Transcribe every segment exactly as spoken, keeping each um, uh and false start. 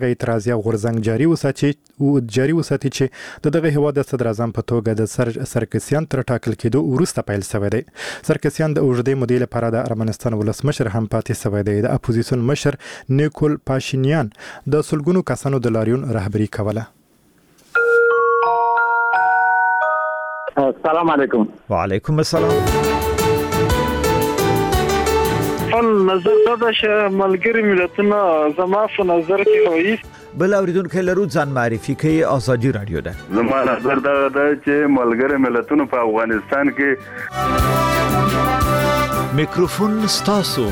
اعتراضي غورځنګ جاري وساتي او جاري وساتي چې د دغه هیواد د صدر اعظم په توګه د سر سرکسیان تر ټاکل کېدو وروسته پیل شوی دی. سرکسیان د اوږدې مودې لپاره د ارمنستان ولسمشر هم پاتې شوی دی. د اپوزیسیون مشر نیکول پاشینیان د سلګونو کسانو د لاریون رهبري کوله. السلام علیکم. وعلیکم السلام. فن نظر دا چې ملګری ملتونه زما په نظر کې وایي بل اوریدونکو لرو ځان معرفي کوي ازادي رادیو ده. زما نظر دا ده چې ملګری ملتونه په افغانستان کې میکروفون ستاسو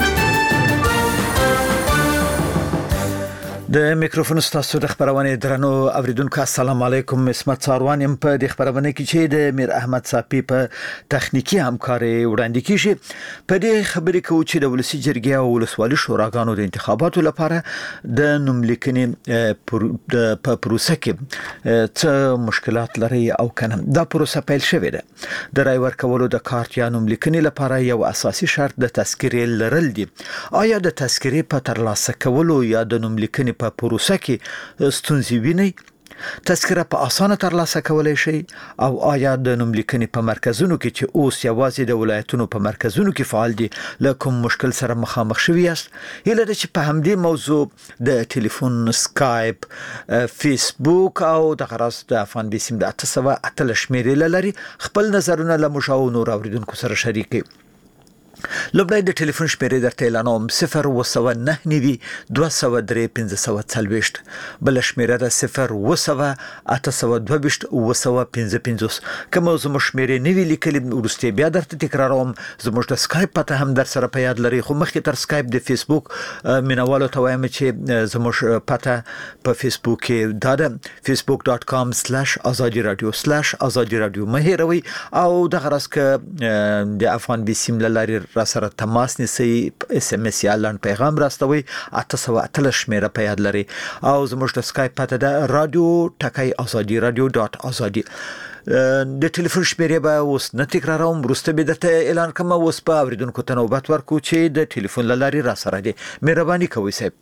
د میکروفون ستاسو د خبرونه درنو اوریدونکو السلام علیکم. اسمت ساروان يم په د خبرونه کې چې د میر احمد صافي په تخنیکی همکاري وړاندې کیږي. په دې خبرې کې چې د ولسی جرګې او ولسوالۍ شوراګانو د انتخاباتو لپاره د نوملیکنې په پروسه کې څه مشکلات لري او کنه دا پروسه پیل شوې ده. د رای ورکولو د کارت یا نوملیکنې لپاره یو اساسي شرط د تذکرې لرل دي. آیا د تذکرې په ترلاسه کولو یا د نوملیکنې په پروسه کې ستونزې ویني؟ تذکره په اسانه ترلاسه کولای شي او آیا د نوملیکنې په مرکزونو کې چې اوس یوازې د ولایتونو په مرکزونو کې فعال دي له کوم مشکل سره مخامخ شوي یاست؟ هیله ده چې په همدې موضوع د ټلیفون، سکایپ، فیسبوک او د غراس د افغان بیسیم د اته سوه اتلس شمیرې لري خپل نظرونه له مشاو نور اوریدونکو سره شریک کړي. لومړی د ټلیفون شمیرې درته اعلانوم صفر وسوه نه نوي دوه سوه درې پنځه سوه څلوېښت، بل شمیره ده صفر وسوه اته سوه دوه ویشت اوه سوه پنځه پنځوس. کوم زموږ شمیرې نوي لیکلي وروسته بیا درته تکراروم. زموږ د سکایپ پته هم در سره په یاد لري خو مخکې تر سکایپ د فیسبوک مینوالو ته وایم چې زموږ پته په فیسبوک کې دا ده فیسبوک ډاټ کام سلیش ازادي رادیو سلیش ازادي رادیو مه هیروئ او دغه راس که د افغان بیسیم لاري را سره تماس نیسئ اس ام اس یا لاند پیغام راستوي اته سوه اتلس شمیره په یاد لري او زموږ د سکایپ پته ده رادیو ټکای ازادي رادیو ډاټ ازادي. د ټلیفون شمیرې به اوس نه تکراروم وروسته به درته اعلان کوم. اوس په اوریدونکو ته نوبت ورکو چې د ټلیفون لاري را سره دي. مهرباني کوئ صاحب.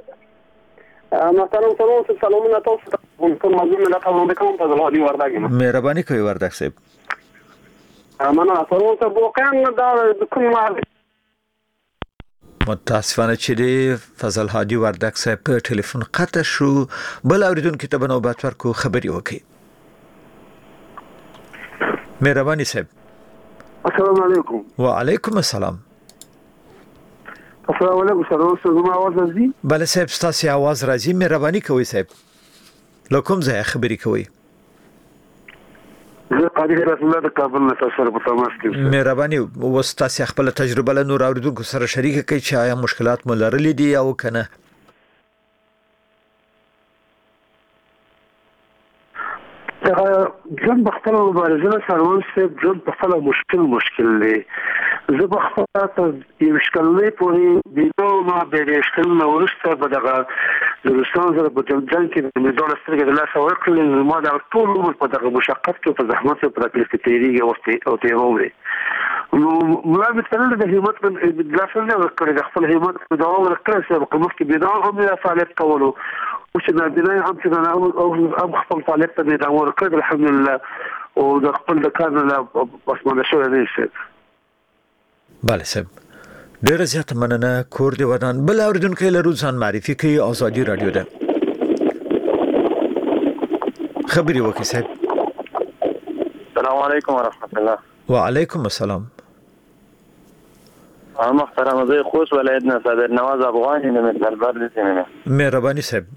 محترم سلام سلامونه تاسو ته کوم موضوع نه راټول کوم په ځل دی ورداګم. مهرباني کوئ ورداګ صاحب. امانه سره ته واقعا دا کوم متاسفانه چې دی فضل هادي وردک صاحب په ټلیفون قطع شو. بل اوریدونکو ته نوبت ورکو خبري وکړي. مهرباني صاحب. السلام علیکم. وعلیکم السلام. السلام علیکم سره زما आवाज راځي؟ بله صاحب ستاسو आवाज راځي. مهرباني کوئ صاحب. لکم ځای خبري کوئ. زه قاضي رسول الله د کابل نه تاسو سره په تماس کې. مهرباني وستاسو خپل تجربه له نور اوریدونکو سره شریک کړئ چې آیا مشکلات مو لرلي دي او کنه. ژوند په خپله مبارزه سروان صاحب ژوند په خپله مشکل مشکل دی. زه په خپله تر یویشت کلنۍ پورې بیدو ما بیا د یویشت کلونو وروسته په دغه د روسانو سره په جنګ کې د مې دواړه سترګې د لاسه ورکړلې. ما دغه ټول عمر په دغه مشقت کې په زحمت کې په تکلیف کې تېرېږي او تېروم. نو ملا مې تلل د همت د لاسه نه ورکړی د خپل همت په دوام ورکړی چې په مخکې بیدو هم نه فعالیت کولو او چې نابینای هم چې نه هم خپل فعالیت ته مې دوام ورکړی الحمدلله او د خپل د کار نه بسمانه شوی دی صاحب. بله صاحب ډیره زیاته مننه. کور دی ودان. بل اوریدونکو لرو ځان معرفي کوي ازادي رادیو ده. خبري وکړئ صاحب. السلام علیکم ورحمت الله. وعلیکم السلام. محترم زه خوست ولایت نه صدر نواز افغانی نه متلبر دي سینه. مهرباني صاحب.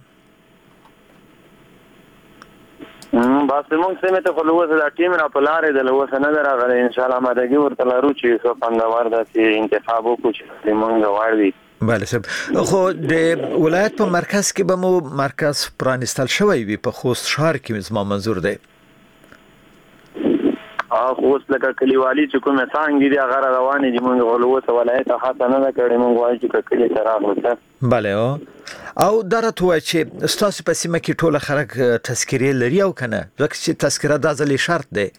امم باسه مونږ سمه ته خلوص د ټیم را پلارې د لوسه نه راغلی ان شاء الله مدګي ورته لارو چې څو پندوار د انتخاب وکړو چې مونږ غواړو. بله صاحب خو د ولایت په مرکز کې به مو مرکز پرانستل شوی وي په خوست ښار کې زما منظور دی. اه خوست لکه کلیوالي چې کومه څنګه دي هغه روانې دي مونږ غلوسه ولایت حتی نه کړی مونږ وایو چې کلی سره راغله. بله او او درته وای چې ستاسو په سیمه کې ټوله خلک تذکرې لري او کنه ځکه چې تذکره د ځلې شرط دی.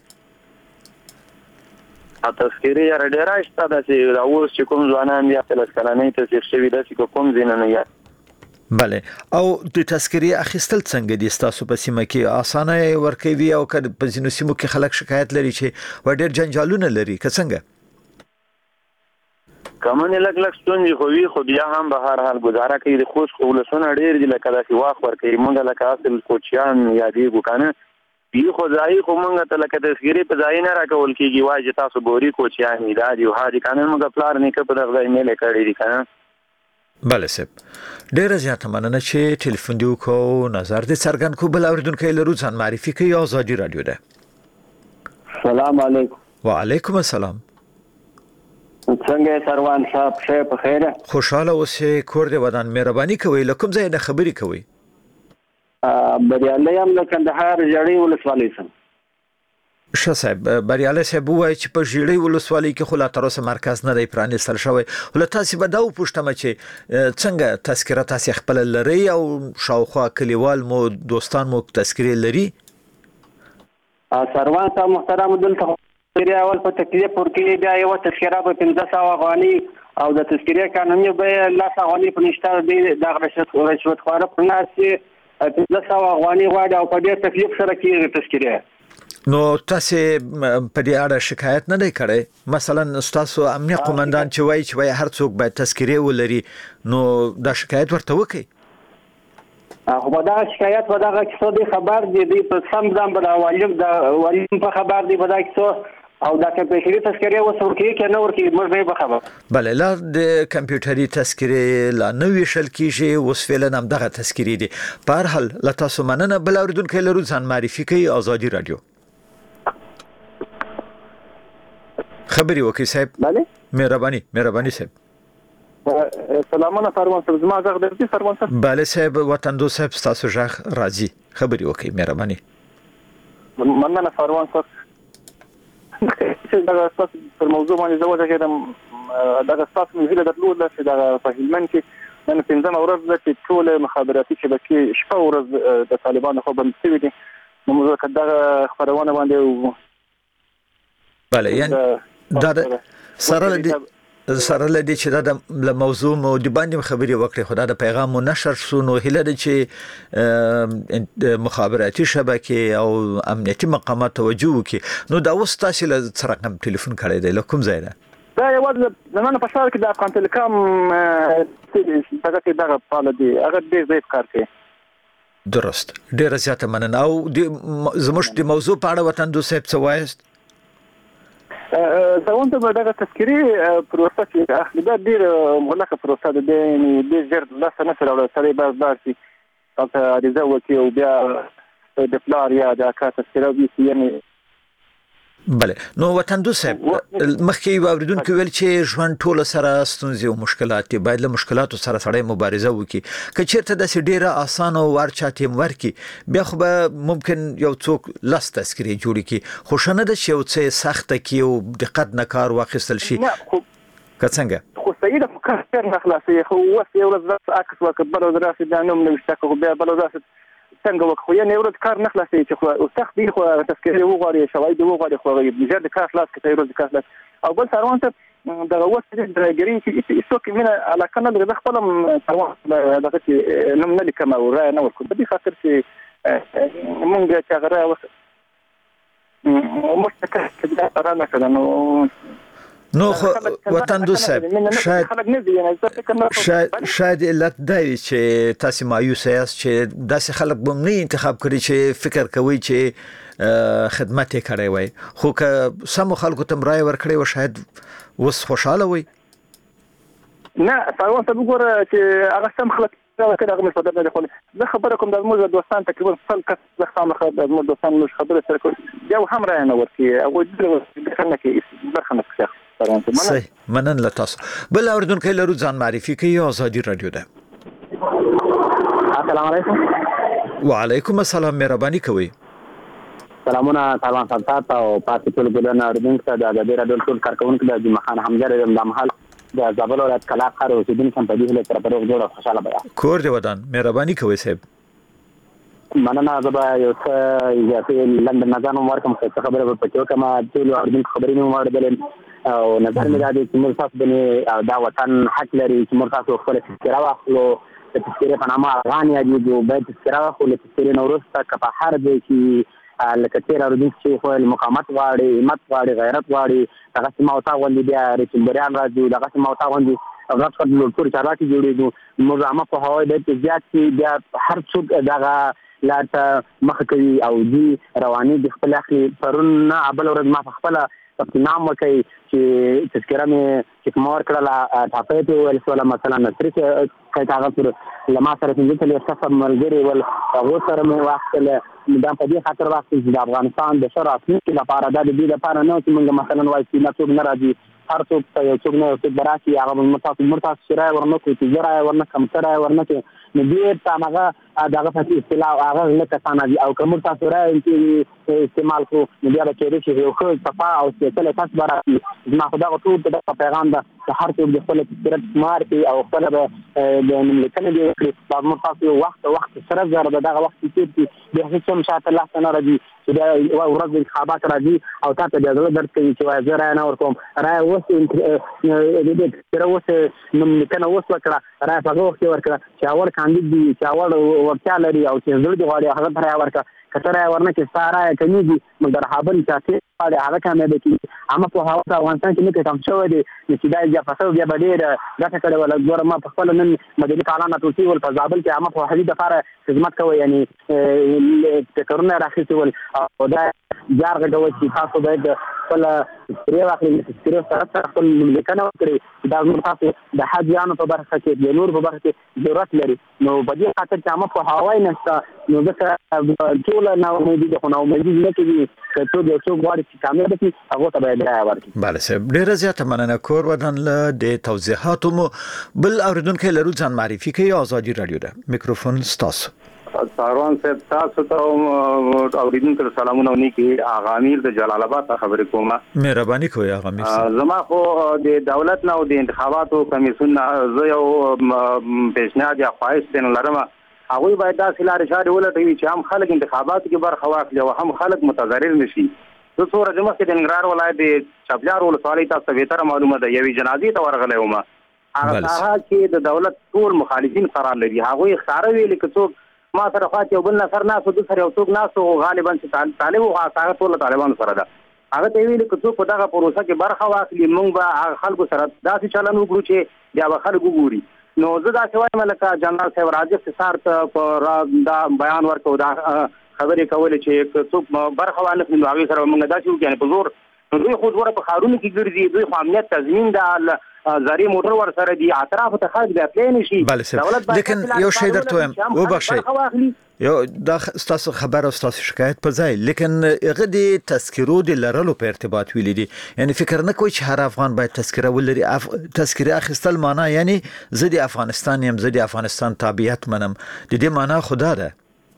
ا تذکرې یا ډیره شته چې اوس چې کوم ځوانان بیا په لسکلانې ته شوي دي چې کوم ځین نه یا بله او د تذکرې اخیستل څنګه دي تاسو په سیمه کې اسانه ورکوي او که په ځینو سیمو کې خلک شکایت لري چې و ډېر جنجالونه لري که څنګه کومه لګ لګ ستونزې خو وی خو بیا هم به هر حال گزاره کوي د خوش خولسونه ډېر دي لکه داسې واخ ورکوي مونږ لکه اصل کوچیان یادېږو کنه بي خو ځای خو مونږ ته لکه تذکرې په ځای نه راکول کېږي وایي چې تاسو بوري کوچیان دا دي او هادي کنه مونږ پلار نه کې په دغه ځای نه لکړې دي کنه بله سب ډیره زیاته مننه چې ټلیفون دی وکړو نظر دې څرګند کو بل اوریدونکو له ځان معرفي کوي آزادي رادیو ده السلام علیکم وعلیکم السلام څنګه سروان صاحب شه په خیره خوشاله اوسې کور دې ودان مهرباني کوي لکم ځای نه خبري کوي ا بریالي هم له کندهار جړی ولسوالۍ سم ښه صاحب بریالي صاحب وایي چې په جړی ولسوالۍ کې خو لا تر اوسه مرکز نه دی پرانیستل شوی ول تاسو به دا وپوښتم چې څنګه تذکره تاسو خپل لري او شاوخوا کلیوال مو دوستان مو تذکره لري سروان صاحب محترم دلته تذکره اول په تکلیف ورکې بیا یو تذکره په پنځه سوه افغاني او د تذکره قانوني به لاس افغاني په نشته دی د رشوت رشوت خواره په ناس پنځه سوه افغاني غواړي او په ډېر تکلیف سره کېږي تذکره نو تاسو په دې اړه شکایت نه دی کړی مثلا تاسو امنیه قومندان چې وایي چې وایي هر څوک باید تذکره ولري نو دا شکایت ورته وکړي خو دا شکایت په دغه کیسو دی خبر دی دی په سم ځم په والیم د والیم په خبر دی په دا کیسو او دا کمپیوټري تذکره وسور کې کې نه ورکی موږ به خبر بله لا د کمپیوټري تذکره لا نوې شل کیږي اوس فعلا هم دغه تذکره دي په هر حال لا تاسو مننه بل اوریدونکو له ځان معرفي کوي آزادي رادیو خبري وکي صاحب بله مهرباني مهرباني صاحب سلامونه سروان صاحب زما زغ درتي سروان صاحب بله صاحب وطن دو صاحب تاسو ژغ راځي خبري وکي مهرباني مننه سروان صاحب چې دا تاسو پر موضوع باندې زوځه کېدم دا تاسو مې ویل درلود چې دا په هلمند کې نن پنځمه ورځ ده چې ټول مخابراتي شبکې شپه ورځ د طالبانو خو بند شوي دي نو موږ کدا خبرونه باندې بله یعنی دا سره لدی سره لدی چې دا د موضوع مو د باندې خبري وکړي خدای د پیغام نشر شو نو هله د چې مخابراتي شبکې او امنیتي مقامات توجه وکړي نو دا اوس تاسو له سره کوم ټلیفون کړی دی کوم ځای ده دا یو د زمانه په شهر کې د افغان ټلیکام څنګه چې دغه فعال دي هغه ډېر ضعیف کار کوي درست ډېر زیاته مننه او زموږ د موضوع په اړه وطن دو صاحب څه وایست زه وانت به دغه تذکرې پروسه چې اخلي دا ډېر مغلقه پروسه ده یعنې ډېر ژر لاسته نه سي راوړی سړی باید لاړ شي هلته عریضه وکړي او بیا د پلار یا د اکا تذکره ویسي یعنې بله نو وطن دو صاحب مخکې یو اوریدونکو ویل چې ژوند ټول سره ستونزې او مشکلات دي باید له مشکلاتو سره سړی مبارزه وکړي که چیرته داسې ډیره اسانه او ور چاتیم ورکي بیا خو به ممکن یو څوک لاس تذکرې جوړ کړي خو شنه ده چې یو څه سخته کې او دقت نه کار واخیستل شي که څنګه خو صحیح ده کار نه خلاصوي خو اوس یو ورځ عکس وکړ بله ورځ راسي دا نوم نوشته کړو بیا بله ورځ څنګه وکړو یعنې ورځ کار نه خلاصوي چې خو سخت دي خو تذکرې وغواړي شواهد وغواړي خو ژر د کار خلاص کړي ورځ د کار خلاص او بل سروان ته دغه اوس د ډرایګري چې هیڅوک مینه علاقه نه لري زه خپل سروان دغه چې نوم نه لیکم او رایه نه ورکوم په دې خاطر چې مونږ چې هغه رایه موږ ته کار نه کړی نو نو خو وطن دو صاحب شاید شاید شاید علت دی چې تاسو مایوس یاست چې داسې خلک به نه انتخاب کړي چې فکر کوي چې خدمت یې کړی وای خو که سمو خلکو ته رای ورکړي و شاید اوس خوشاله وي نه سروان ته وګوره چې هغه سم خلک دا کله هغه مصدر نه خو زه خبره کوم د موږ دوستان تقریبا څل کس زه خامخ د موږ دوستان موږ خبره سره کوي یو هم رای نه ورکي او د خلک کې برخه نه ښه صحیح منن له تاسو بل اوریدونکو له ځان معرفي کوي آزادي رادیو ده السلام علیکم وعلیکم السلام مهرباني کوي سلامونه سلام صاحب او پاتې ټول ګلونه اوریدونکو ته د آزادي رادیو ټول کارکونکو د جمعه خان حمزه د محل د زابل ولایت کلاخ خار اوسیدونکو په دې له سره په جوړه خوشاله بیا کور دی ودان مهرباني کوي صاحب مننه زبا یو څه اضافي لندن نظام ورکم څه خبره په پټو کما ټول اوریدونکو خبرې مو وړدل او نظر مې دا دی چې موږ تاسو باندې دا وطن حق لري چې موږ تاسو خپل فکر واخلو تذکره په نامه افغان یادېږي باید تذکره خو له تذکرې نه وروسته که په هر ځای کې لکه تېر اورېدونکي چې خو مقاومت غواړي همت غواړي غیرت غواړي دغسې ماوتا غوندې بیا ریچلبریان راځي دغسې ماوتا غوندې غټ غټ لوټپورې چارواکي جوړېږي موږ عامه پوهاوی باید زیات شي بیا هر څوک دغه لار ته مخه کوي او دوی رواني د خپل اخلي پرون نه بله ورځ ما په خپله نام وکړي چې تذکره مې چې کومه ورکړله ټاپۍ ته وویل شوله مثلا نصري صاحب هغه پر له ما سره پنځه څلوېښت کسه ملګري ول هغو سره مې واخیستله دا په دې خاطر واخیست چې د افغانستان د ښه راتلونکي لپاره دا د دې لپاره نه چې موږ مثلا وایو چې نه څوک نه راځي هر څوک ته یو څوک نه یو څوک به راشي هغه به موږ تاسو موږ تاسو چې رایه ورنه کړو چې زه رایه ورنه کړم ته رایه ورنه کړې نو بېرته هماغه دغه پسې اصطلاح هغه غله کسان دي او که موږ تاسو رایه استعمال کړو نو بیا به کېدای شي یو ښه صفا او سپېڅلی کس به راشي زما خو دغه ټول ته دغه پیغام ده چې هر څوک د خپله تذکره شمار کړي او خپله به د نوملیکنې دې وکړي دا موږ تاسو یو وخت وخت سره زر د دغه وخت چې تېر کړي بیا هېڅ هم شاته لاسته نه راځي چې بیا یوه ورځ د انتخابات راځي او تا ته بیا زړه درد کوي چې وایي زه رایه نه ورکوم رایه اوس د دې تذکره اوس نوملیکنه اوس وکړه رایه په هغه وخت کې ورکړه چې اول کاندید دي چې اول وړتیا لري او چې زړه دې غواړي هغه ته رایه ورکړه که ته رایه ورنه کړې ستا رایه کمېږي نو د رهابل سیاسي غواړي هغه کامیابه کېږي عامه پوهاوی په افغانستان کې نه کم شوی دی نو چې دا اضافه شوی بیا به ډېره ګټه کړې وله ګوره ما په خپله نن مدني فعالان راټول شوي ول په زابل کې عامه پوهاوي دپاره خدمت کوئ یعنې ټکرونه یې راخیستي ول او دا جار غږول چې تاسو باید خپله تذکرې واخلئ له تذکرې سره سره خپل نوملیکنه وکړئ دا زموږ تاسو د حاجیانو په برخه کې د نورو په برخه کې ضرورت لري نو په دې خاطر چې عامه پوهاوی نشته نو ځکه ټوله ناامیدي ده خو ناامیدي نه کوي که څوک یو څوک غواړي چې کامیابه کړي هغو ته باید رایه ورکړي. بله صاحب ډېره زیاته مننه کور ودان له د توضیحاتو مو بل اورېدونکی لرو ځان معرفي کوي ازادي راډیو ده میکروفون ستاسو. ساروان صاحب تاسو ته اوریدونکو ته سلامونه ونیکي آغا امیر د جلال آباد خبرې کومه مهرباني کوئ آغا امیر زما خو د دولت نه او د انتخاباتو کمیسیون زه یو پیشنهاد یا خواهش ترې لرم هغوی باید داسې لارې چارې ولټوي چې هم خلک انتخاباتو کې برخه واخلي او هم خلک متضرر نه شي. زه څو ورځې مخکې د ننګرهار ولایت د چپجار ولسوالۍ تاسو ته بهتره معلومه ده یوې جنازې ته ورغلی وم هغه ساحه کې د دولت ټول مخالفین قرار لري هغوی ښکاره ویلي که څوک ما سره خواته یو بل نفر ناسو د سره یو څوک ناسو غالبا چې طالب او هغه ټول طالبانو سره ده هغه ته ویل چې څوک په دغه پروسه کې برخه واخلي موږ به خلکو سره داسې چلن وکړو چې بیا به خلک وګوري نو زه داسې وایم لکه جنرال صاحب راځي اختصار ته په دا بیان ورکو دا خبرې کولې چې څوک برخه واخلي نو هغه سره موږ داسې وکړو په زور دوی خو ورته په خارونو کې ګرځي دوی خو امنیت تضمین ده زری موټر ور سره دي اطراف ته خلک بیا پلي نشي دولت لیکن یو شی درته وایم وبخشئ یو دا تاسو خبر او تاسو شکایت په ځای لیکن هغه د تذکرو د لرلو په ارتباط ویل دي یعنی فکر نه کوي چې هر افغان باید تذکره ولري اف... تذکره اخیستل معنا یعنی زه د افغانستان یم زه د افغانستان تابعیت منم د دې معنا خدا ده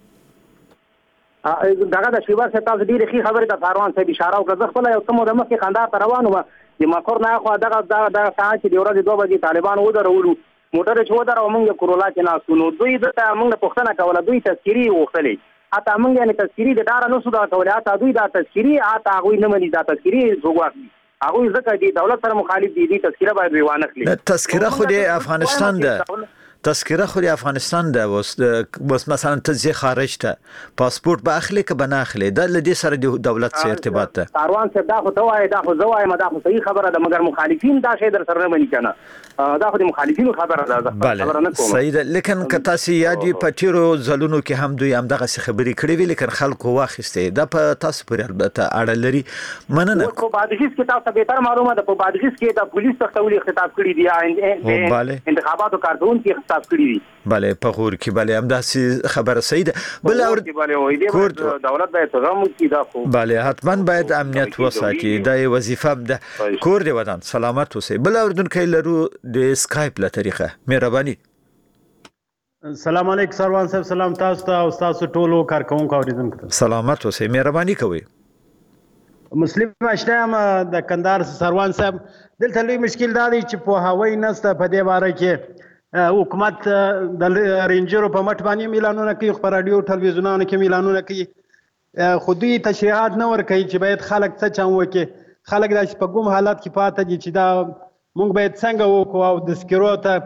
دغه د شیبا څخه تاسو ډیره ښه خبره د فاروان صاحب اشاره وکړه خپل یو کومه د مخکې خندار ته روان و د مکر نه خو دغه دغه ساعت چې د ورځې دوه بجې طالبان ودرولو موټر چې ودرو موږ کورولا کې ناسو نو دوی د موږ پښتنه کوله دوی تذکری وغوښتلې اته موږ یې تذکری د دار نه سودا کوله اته دوی دا تذکری اته هغه نه مني دا تذکری زوغواخلي هغه ځکه دی دولت سره مخالف دي دي تذکره باید ویوانه کړي تذکره خو د افغانستان ده تذکره خو د افغانستان ده وس وس مثلا ته خارج ته پاسپورت به اخلي که به نه اخلي د لدی سره د دولت سره ارتباط ده کاروان صاحب دا خو توای دا خو زوای ما دا خو صحیح خبره ده مګر مخالفین دا شی در سره نه مني کنه دا خو د مخالفینو خبره ده خبره نه کوم صحیح ده لیکن که تاسو یادی په تیرو ځلونو کې هم دوی هم دغه خبرې کړې وی لیکن خلکو واخیسته دا په تاسو پورې البته اړه لري مننه په بادغیس کې تاسو به تر معلومه ده په بادغیس کې د پولیس تختولي خطاب کړی دی انتخاباتو کارتون کې بله په غور کې بله هم داسې خبره صحیح ده بل اور کور دولت باید تضامن وکړي دا خو بله حتما باید امنیت وساتي دا وظیفه ده کور دی ودان سلامت اوسئ بل اوردونکو لرو د اسکایپ له طریقه مهرباني سلام علیکم سروان صاحب سلام تاسو ته او تاسو ټولو کارکونکو اوریدونکو سلامت اوسئ مهرباني کوئ مسلم اشنام د کندهار سروان صاحب دلته لوی مشکل دا دی چې په هوای نسته په دې باره کې حکومت د رینجرو په مټ باندې اعلانونه کوي په رادیو ټلویزیونونو کې اعلانونه کوي خو دوی تشریحات نه ورکوي چې باید خلک څه چم وکړي خلک داسې په کوم حالت کې پاته دي چې دا موږ باید څنګه وکړو او د سکرو ته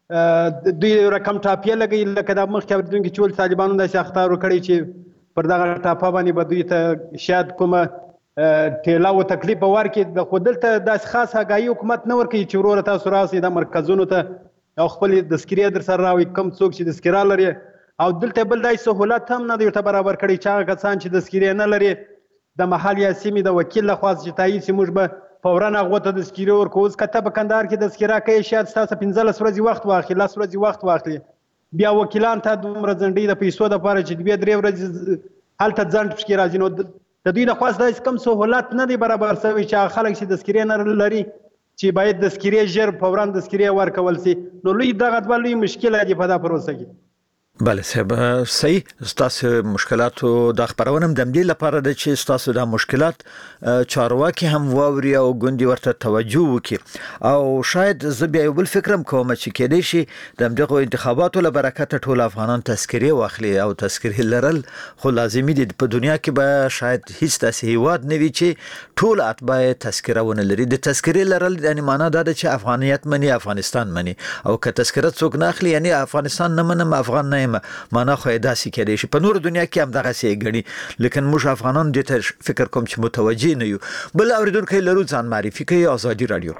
دوی رقم ټاپیه لګوي لکه دا مخکې اورېدونکي چې ول طالبانو داسې اخطار وکړی چې پر دغه ټاپه باندې به دوی ته شاید کومه ټیله و تکلیف به ورکړي، خو دلته داسې خاص اګاهي حکومت نه ورکوي چې وروره تاسو راسئ د مرکزونو ته او خپلې تذکرې در سره راوړئ. کوم څوک چې تذکره لري او دلته بل داسې سهولت هم نه دی ورته برابر کړی چې هغه کسان چې تذکرې نه لري د محل یا سیمې د وکیل لخوا چې تایید شي موږ به فورا هغو ته تذکرې ورکوو. اوس که ته په کندهار کې تذکره کوې شاید ستاسو پنځلس ورځې وخت واخلي، لس ورځې وخت واخلي، بیا وکیلان ته دومره ځنډۍ د پیسو دپاره چې دوې درې ورځې هلته ځنډ پکې راځي. نو د دوی لخوا داسې کوم سهولت نه دی برابر شوی چې هغه خلک چې تذکرې نه لري چې باید تذکرې ژر فورا تذکرې ورکول سي. نو لوی دغه دوه لوی مشکله دي په دا پروسه کې. بله صاحب صحیح، ستاسو مشکلاتو د خبرونه هم د دې لپاره ده چې ستاسو د مشکلات چارواکي هم واوري او ګوندي ورته توجه وکړي او شاید زه بیا یو بل فکرم کوم چې کېدای شي د دغه انتخاباتو له برکته ټول افغانان تذکرې واخلي او تذکرې لرل خو لازمي دي. په دنیا کې به شاید هیڅ داسې هیواد نه وي چې ټول اتباع تذکره ونه لري. د تذکرې لرل یعنی معنا دا ده چې افغانیت مني، افغانستان مني، او که تذکره څوک نه اخلي یعنی افغانستان نه منم، افغان نه معنا خو داسې کېدای شي. په نور دنیا کې هم دغه څه غني، لیکن موږ افغانان دې ته فکر کوم چې متوجي نه یو. بل اوریدونکو لرو ځان معرفي کوي. آزادي رادیو.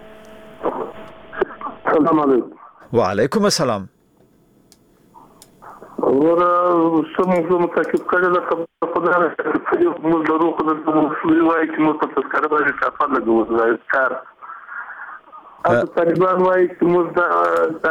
السلام علیکم. وعلیکم السلام. ور سم زما تاکید کړل چې په دغه کې موږ د روح د مسلې وایي چې موږ په تذکره باندې کافر لګو ځای کار اته طالبان وایي چې موږ د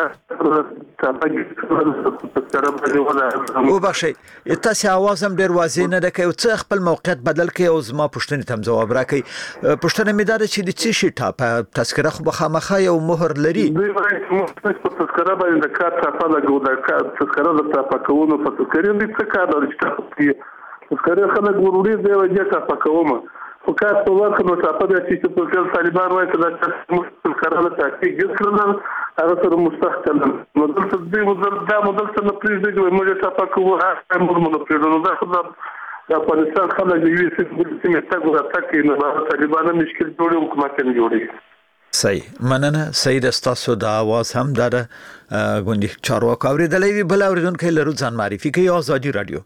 او بخشي تاسو आवाज هم ډیر واضح نه ده کوي چې خپل موقعیت بدل کړي او زما پښتنې تم جواب راکړي. پښتنه مې دا چې د څه شي ټاپ تذکره خو بخامخه یو مهر لري. دوی وایي چې موږ په تذکره باندې د کار ټاپ لګو د کار تذکره د ټاپ کوونو په تذکره دې څه کار لري چې تذکره خلک وروري دی وجه ټاپ کوم خو کار په ورکه نو ټاپ د چې په ټول طالبان وایي چې د تذکره له تحقیق ګرځول هغه سره مستحکم نو دلته دې مدل دا مدل څنګه پریږدي چې موږ ټاپ کوو هغه موږ مونږ پریږدو دا خو د افغانستان خلک یو څه چې تاسو راځي نو طالبان مشکل جوړي حکومت نه جوړي. صحیح مننه. سید استاسو د आवाज هم د غونډې چارواکو اوریدلې وی. بل اوریدونکو لرو ځان معرفي کوي. آزادي رادیو.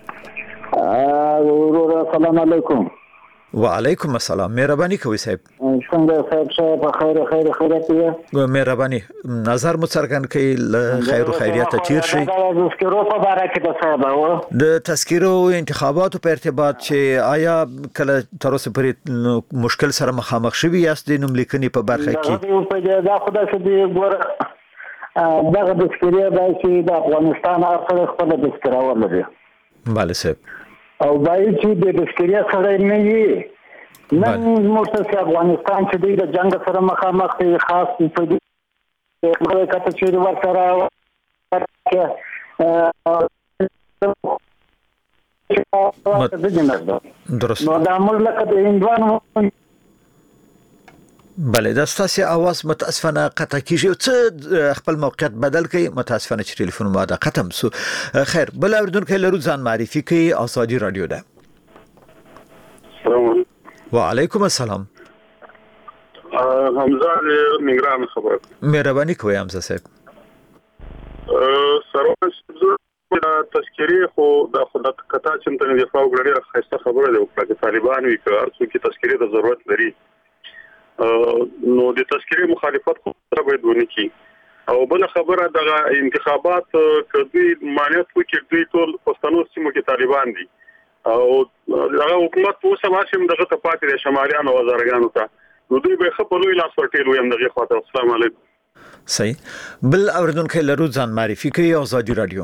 السلام علیکم. وعلیکم السلام. مهرباني کوي صاحب. څنګه صاحب صاحب خیر خیر خیریت یې؟ مهرباني نظر متسرګن کوي خیر او خیریت تیر شي. د تذکرو په اړه کې د صاحب د تذکرو انتخاباتو په ارتباط چې آیا کله تر اوسه پورې مشکل سره مخامخ شوی یاست د نوملیکنې په برخه کې؟ په دا خدای چې دی ګور دغه تذکرې به چې د افغانستان اصل خپل تذکره ولري. بله صاحب. او باید چې د تذکرې سره نه وي نن موږ ته افغانستان چې دی د جنگ سره مخامخ دی خاص په دې په کته چې ورسره درست. نو د ملک د هندوانو بله دا ستاسو आवाज متاسفانه قطع کیږي څه خپل موقعیت بدل کړي. متاسفانه چې ټلیفون ما دا ختم سو. خیر بل اوریدونکو لرو ځان معرفي کوي. آزادي رادیو ده. السلام وعلیکم السلام. حمزه نگران خبر. مهرباني کوي حمزه صاحب. سروان تذکری خو د خدای کتا چې تنه دفاع وکړي خاصه خبره ده چې طالبان وی کار څو کې تذکری د ضرورت لري نو د تذکری مخالفت خو باید ونه کی. او بل خبره د انتخابات کدی مانیت وکړي دوی ټول پښتنو سیمو کې طالبان دي او هغه حکومت په سبا سیم دغه ته پاتې د شماليان او وزارګانو ته نو دوی به خپل لاس ورټیل ویم دغه خاطر. السلام علیکم. صحیح. بل اوریدونکو لرو ځان معرفي کوي. آزادي رادیو.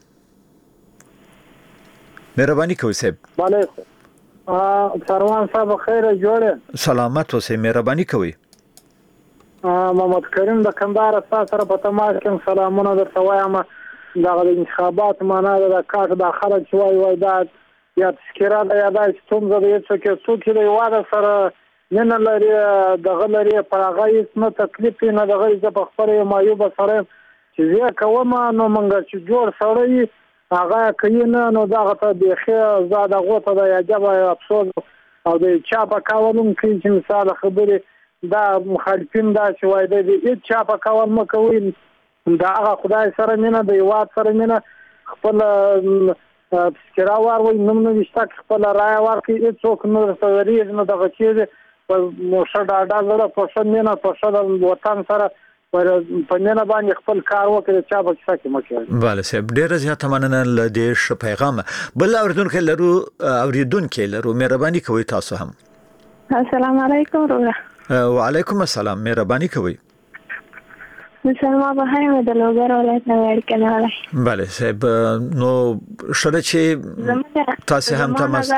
مهرباني کوي صاحب. وعلیکم سروان صاحب خیر جوړه. سلامت اوسئ. مهرباني کوي. محمد کریم د کندهار سره په تماس کې سلامونه درته وایم. دا د انتخابات معنا د کار د خلک شوي وای دا یا تذکره د یاد ستوم زده چې کې څوک دی واده سره نه لري د غلري پر هغه هیڅ نه تکلیف نه د غي ز په خبره مایوب سره چې زه کوم نو مونږ چې جوړ سره هغه کینه نو دا ته د خیر زاد غوته د عجب افسوس او د چاپه کاولون کې چې مثال خبره دا مخالفین دا چې وای د چاپه کاول مکوي دا هغه خدای سره مینه د هیواد سره مینه خپل تذکره واروي نوم نه وشته خپل رای ورکړي هیڅوک نو ورسوي نو دغه چیز په موشه ډاډه زړه په شن مینه په شن وطن سره په مینه باندې خپل کار وکړي چې به څه کې مکه bale صاحب ډیر زیاته مننه ل دې ش پیغام بل اوریدونکو لرو اوریدونکو لرو مهرباني کوي تاسو هم السلام علیکم روغه وعلیکم السلام مهرباني کوي سلام بخیر د لوګر ولایت نه ورکنه ولا bale صاحب نو شته چې تاسو هم تماس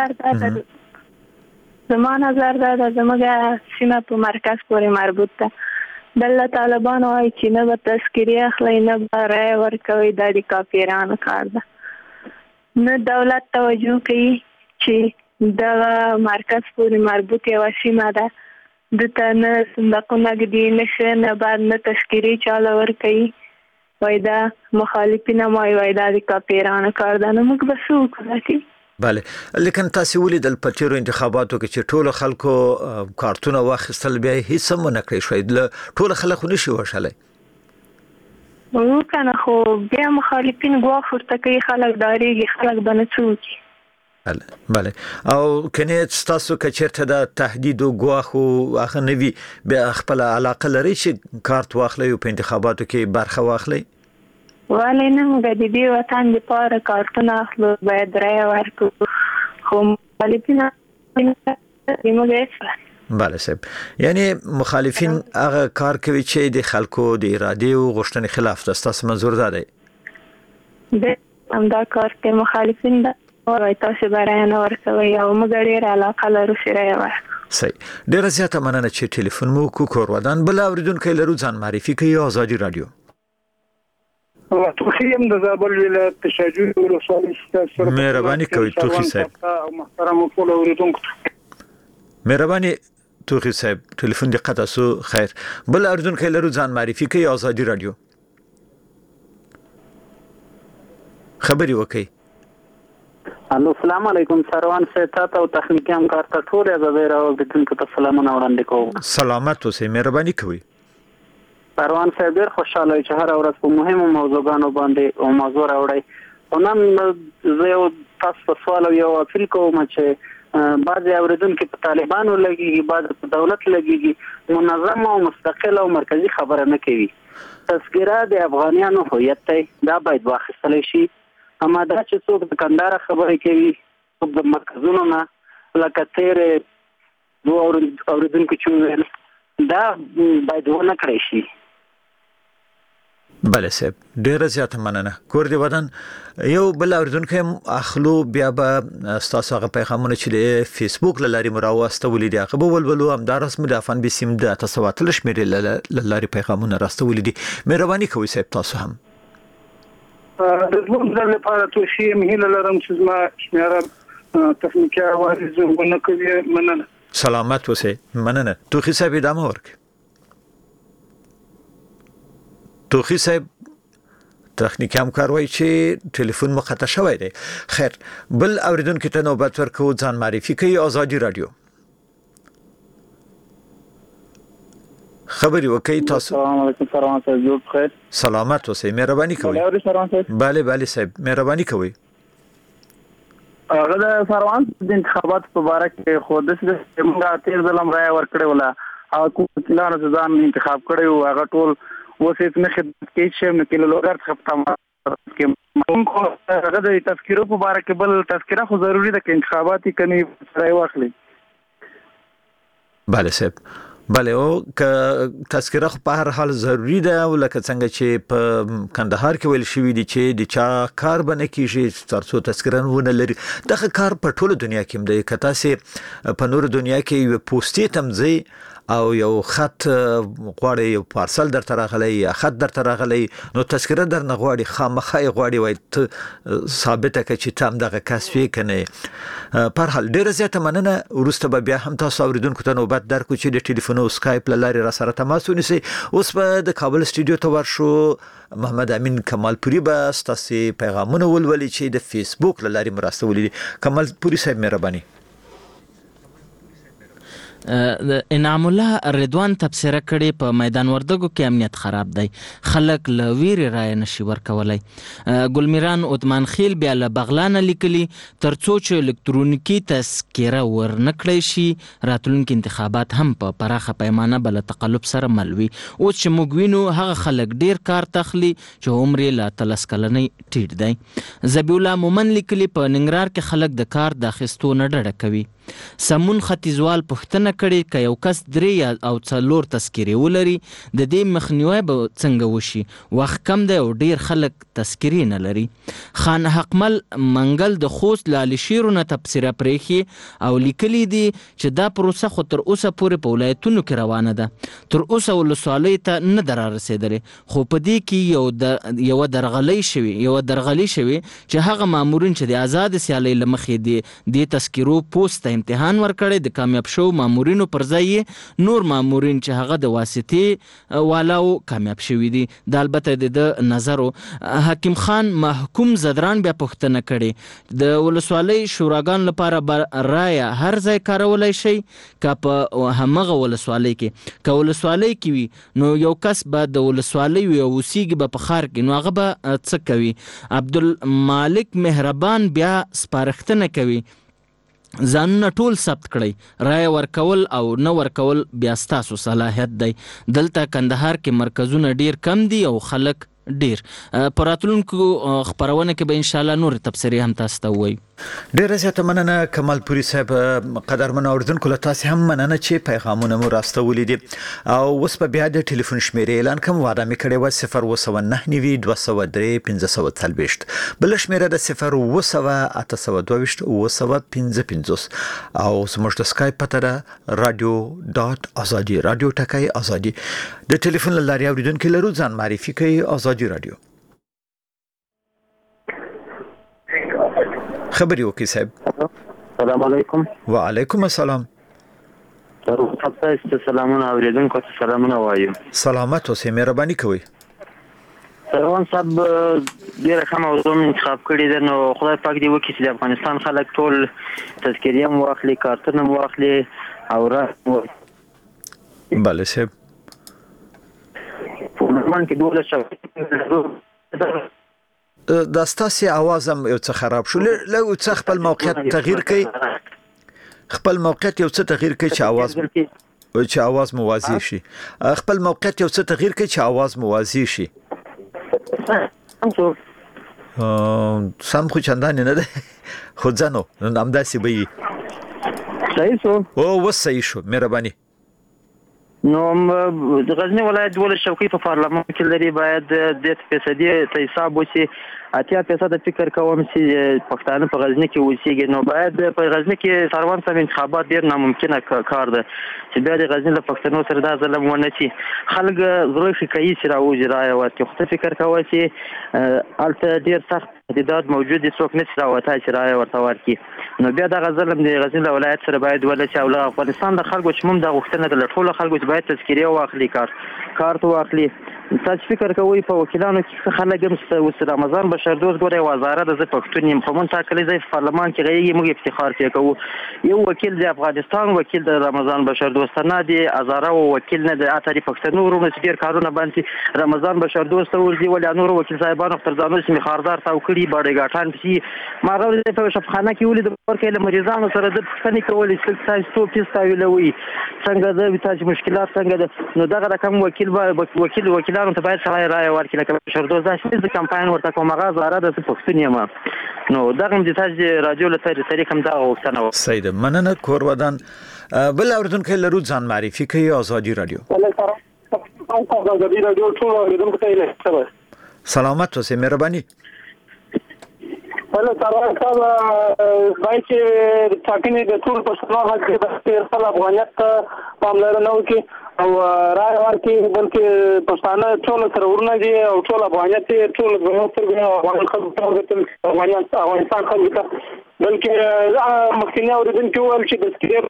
زمانه نظر دا د زموږه سیمه په مرکز پورې مربوط ده د طالبانو وايي چې نه به تذکری اخلي نه به رای ورکوي د کافرانو کار ده نه دولت توجه کوي چې د مرکز پورې مربوط یو سیمه ده د تنه صندوقونه کې نشه نه بعد نه تشکیری چاله ور کوي وای دا مخالفین ما وای دا د کاپیرانو کار ده نو موږ بسو کوي bale لیکن تاسو ولې د پټیرو انتخاباتو کې چې ټول خلکو کارتونه واخیستل بیا هیڅ هم نه کړی شوی د ټول خلکو نشي وشلای نو کنه خو بیا مخالفین غواخ ورته کوي خلک داریږي خلک باندې څوک bale bale او کنه تاسو کچرته د تهدید او غواخو اخه نوی به خپل علاقه لري چې کارت واخلي او په انتخاباتو کې برخه واخلي ولی نه موږ د دې وطن لپاره کارتونه اخلو باید رای ورکړو خو مخالفین bale صاحب یعنی مخالفین هغه کار کوي چې د خلکو د اراده او غوښتنې خلاف ده تاسو منظور ده د همدا کار کې مخالفین ده او تاسو برای نه ورکوي او موږ ډیر علاقه لرو سره ورکړو صحیح ډیر زیاته مننه چې ټلیفون مو کو کور ودان بل اوریدونکو لرو ځان معرفي کوي آزادي رادیو توخیم د زابل ولایت تشجع ولسوالۍ سره مهرباني کوي توخی صاحب او محترم ټول اوریدونکو مهرباني توخی صاحب ټلیفون دقت تاسو خیر بل اوریدونکو لرو ځان معرفي کوي آزادي رادیو خبري وکي الو السلام علیکم سروان سیتا او تخنیکی همکار ته ټول عزیز اوریدونکو ته سلامونه وړاندې کوم سلامت اوسئ مهرباني کوي سروان صاحب ډیر خوشاله چې هر ورځ په مهمو موضوعاتو باندې او موضوع راوړي او نن زه یو تاسو په سوال یو اپیل کوم چې بعضي اوریدونکو په طالبانو لګيږي بعض په دولت لګيږي منظم او مستقل او مرکزی خبره نه کوي تذکره د افغانانو هویت ته دا باید واخیستل شي اما دا چې څوک د کندهار خبرې کوي څوک د مرکزونو نه لکه تیر دوه اوریدونکو چې دا باید ونه کړی شي bale صاحب ډیر زیاته مننه کور دی ودان یو بل اوریدونکو اخلو بیا به تاسو هغه پیغامونه چې د فیسبوک لاري مراوسته ولې دی هغه ولولو هم دا رسمي د افغان بي سیم د تاسو واتل شمیرې لاري پیغامونه راسته ولې دي مهرباني کوئ صاحب تاسو هم د زموږ د لپاره توشي مهله لرم چې ما شمیره تخنیکی عوارض ونه کوي مننه سلامت اوسئ مننه توخی صاحب ادامه ورکړئ توخی صاحب تخنیکی همکار وایي چې ټلیفون مقطع شوی دی خیر بل اوریدونکو ته نوبت ورکو ځان معرفي کوي آزادي رادیو خبري وکي تاسو السلام علیکم سروان صاحب جوړ بخیر سلامت اوسئ مهرباني کوي bale bale صاحب مهرباني کوي هغه د سروان د انتخابات په اړه کې خو د موږ تیر ځلم رائے ورکړې ولا او کومه ځان انتخاب کړو هغه ټول وسیت نه خدمت کوي چې نو کله لوګر خپتما کې موږ هغه د تذکرو په اړه کې بل تذکره خو ضروری ده چې انتخاباتي کني رائے واخلي bale صاحب bale او ک تذکره په هر حال ضروری ده ولکه څنګه چې په کندهار کې ویل شوی دی چې د چا کار بنه کیږي ترڅو تذکره ونه لري دغه کار په ټوله دنیا کې هم دی کته سي په نور دنیا کې یو پوسټي تمځي او یو خط غواړي یو پارسل درته راغلی یا خط درته راغلی نو تذکره در نه غواړي خامخا غواړي وای ته ثابته کړي چې تام دغه کسب کنه پر حال ډیر زیاته مننه ورسته به بیا هم تاسو اوریدونکو ته نوبت درکو چې د ټلیفون او اسکایپ لاري را سره تماس ونیسي اوس په د کابل استودیو ته ورشو محمد امین کمالپوري به تاسو پیغامونه ولولي چې د فیسبوک لاري مرسته ولې کمالپوري صاحب مهرباني انعام الله رضوان تبصره کړي په میدان وردګو کې امنیت خراب دی، خلک له ویرې رایه نشي ورکولی. ګلمیران عثمان خیل بیا له بغلانه لیکلي ترڅو چې الکترونیکي تذکره ورنکړی شي راتلونکي انتخابات هم په پراخه پیمانه به له تقلب سره مل وي. اوس چې موږ وینو هغه خلک ډیر کار تخلي چې عمر یې له اتلس کلنۍ ټیټ دی. ذبیح الله مومن لیکلي په ننګرهار کې خلک د کار د اخیستو نه ډډه کوي. سمون ختیځوال پوښتنه کړې که یو کس درې او څلور تذکرې ولري د دې مخنیوی به څنګه وشي؟ وخت کم دی او ډیر خلک تذکرې نه لري. خان حقمل منګل د خوست له علي نه تبصره پرېښي او لیکلي دي چې دا پروسه خو تر اوسه پورې په ولایتونو کې روانه ده، تر اوسه ولسوالۍ ته نه ده رارسېدلې، خو په دې کې یو د یوه درغلۍ شوې یوه درغلي شوې چې هغه مامورین چې د آزادې سیالۍ له مخې د دې تذکرو پوسټ امتحان ورکړی د کامیاب شو مامورینو پر ځای نور مامورین چې هغه د واسطې والاو کامیاب شوي دي. دا البته د ده نظر. حکیم خان محکوم زدران بیا پوښتنه کړې د ولسوالۍ شوراګانو لپاره به رایه هر ځای کارولی شي که په همغه ولسوالۍ کې؟ که ولسوالۍ کې وي نو یو کس به د ولسوالۍ وي او اوسیږي به په ښار کې، نو هغه به څه کوي؟ عبدالمالک مهربان بیا سپارښتنه کوي ځانونه ټول ثبت کړئ، رایه ورکول او نه ورکول بیا ستاسو صلاحیت دی. دلته کندهار کې مرکزونه ډیر کم دي او خلک ډیر. په راتلونکو خپرونه کې به انشاءالله نور تبصرې هم تاسو ته ووایو. ډیره زیاته مننه کمال پوري صاحب. قدرمن اوریدونکو له تاسو هم مننه چې پیغامونه مو راستولي دي. او اوس په بیا د ټلیفون شمیرې اعلان کوم. وعده مې کړې و صفر اووه سوه نهه نوي دوه سوه درې پنځه سوه څلوېښت، بله شمیره د صفر اووه سوه اته سوه دوه ویشت اووه سوه پنځه پنځوس او زموږ د سکایپ پته ده رادیو ډاټ ازادي، رادیو ټکی ازادي. د ټلیفون له لارې اوریدونکي لرو، ځان معرفي کوي. ازادي رادیو خبري وکي صاحب. السلام علیکم. وعلیکم السلام. تاسو سلامونه اوریدونکو ته سلامونه وایم. سلامت اوسئ، مهرباني کوئ. روان صاحب ډیره ښه موضوع انتخاب کړې ده، نو خدای پاک دې وکړي چې د افغانستان خلک ټول تذکرې هم واخلي، کارتونه هم واخلي او را بله صاحب. په نورمان کې دولس شوي دا ستاسې اواز هم یو څه خراب شو، لږ څه خپل موقعیت تغییر کړئ، خپل موقعیت یو څه تغییر کړئ چې اواز چې اواز موازی شي. خپل موقعیت یو څه تغییر کړئ چې اواز موازی شي. سم خو چندانې نه ده، خو ځنو همداسې به وي. صحیح شو؟ او اوس صحیح شو، مهرباني. نو د غزنی ولایت دولس شوکۍ په پارلمان کې لري، باید د فیصدي ته حساب وشي. اتیا فیصد فکر کوم چې پښتانه په غزنی کې اوسېږي، نو باید په غزنی کې سروان صاحب انتخابات ډېر ناممکنه کار ده چې بیا د غزنی له پښتنو سره دا ظلم ونه شي. خلک زړه ښه کوي چې راوځي رایه ورکړي، خو ته فکر کوه چې هلته ډېر سخت تهدیدات موجود دي، څوک نشي راوتی چې رایه ورته ورکړي. نو بیا دغه ظلم د غزنی له ولایت سره باید ولشي او له افغانستان د خلکو چې موږ دا غوښتنه ده له ټولو خلکو چې باید تذکرې واخلي، کار کارت واخلي. تاسو فکر کوئ په وکیلانو کې خلک هم اوس رمضان بشردوست ګورئ وزاره ده، زه پښتون یم، په موږ ټاکلی ځای په پارلمان کې غږیږي، موږ افتخار پرې کوو. یو وکیل د افغانستان وکیل د رمضان بشردوست نه دی، هزاره وکیل نه دی، اتاري پښتنو ورونه چې ډېر کارونه باندې رمضان بشردوست ته ورځي، ولې نورو وکیل صاحبانو تر ځانو چې مخاردار تاو کړي باډیګاټان پسې ما هغه په شفخانه کې ولید ورکې له مریضانو سره د پوښتنې کولې چې تاسو څو پیس تاویلوي څنګه ده، تاسو مشکلات څنګه ده. نو دغه رقم وکیل وکیل وکیلانو ته باید سړی رایه ورکړي، لکه بشردوست داسې د کمپاین ورته کوم هغه زاره ده، زه پښتون یم. نو دغه هم د تاسو راډیو له طریق هم دغه غوښتنه وه. صحیح ده، مننه کور ودان. بل اوریدونکی لرو، ځان معرفي کوي. ازادي رادیو. ازادي رادیو ټول اوریدونکو ته یې سلامت اوسئ، مهرباني. بله سروان صاحب باید چې ټاکنې د ټول پښتنو حق دی چې خپل افغانیت ته پاملرنه وکړي او رایه ورکړي، بلکې پښتانه ټول سره ورونه دي او ټول افغانیت یې ټول زموږ سترګو افغان خلکو ته وکتل، افغانستان خلکو ته، بلکې مخکیني اورېدونکي وویل چې تذکرې.